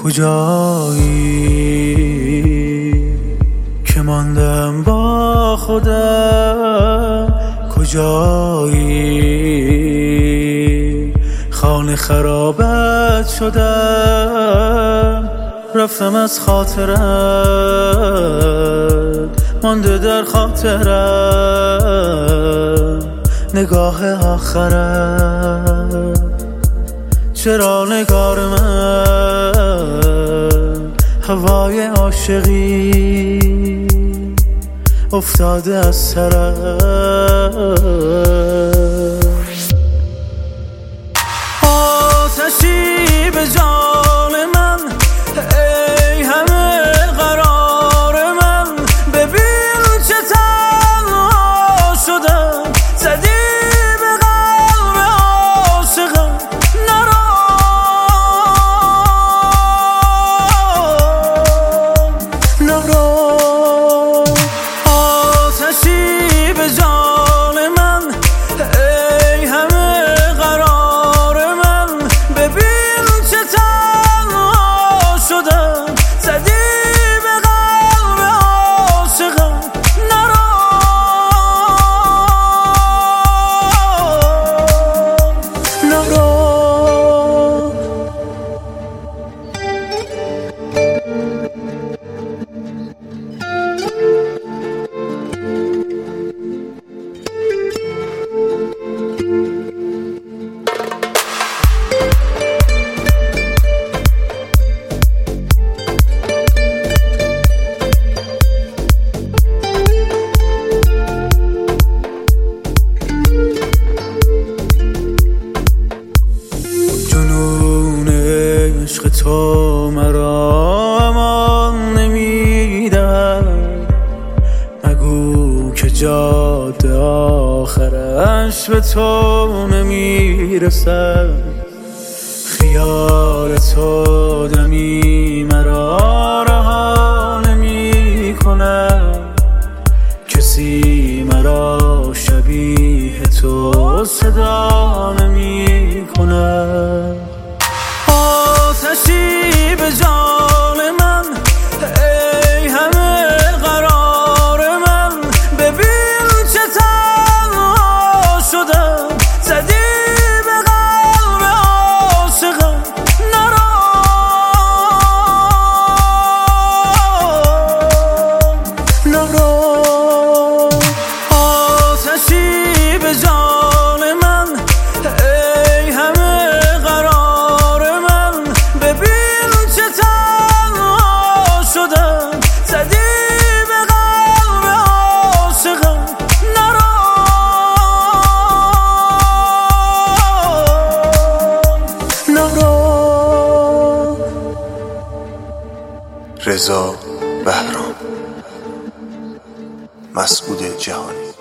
کجایی که ماندم با خودم؟ کجایی خانه خرابت شدم؟ رفتم از خاطرم، مانده در خاطرم نگاه آخرم. چرا نگار من هوای عاشقی افتاده از سرم؟ آتشی به جان من، ای همه قرار من، ببین چه تنها شدم. زدی به قلب عاشقم نرو، نرو. آتشی به جان من، ای همه قرار من، ببین چه تنها شدم. زدی به قلب عاشقم نرو، نرو. جنون عشق تو مرا امان نمیدهد. مگو که جاده آخرش به تو نمیرسد. خیال تو دمی مرا رها نمی کند. کسی مرا شبیه تو صدا نمی کند. آتشی به جان من، ای همه قرار من، ببین چه تنها شدم. زدی به قلب عاشقم نرو، نرو. آتشی به جان من، ای همه قرار من، ببین چه تنها شدم. زدی به قلب عاشقم نرو، نرو. رضا بهرام، مسعود جهانی.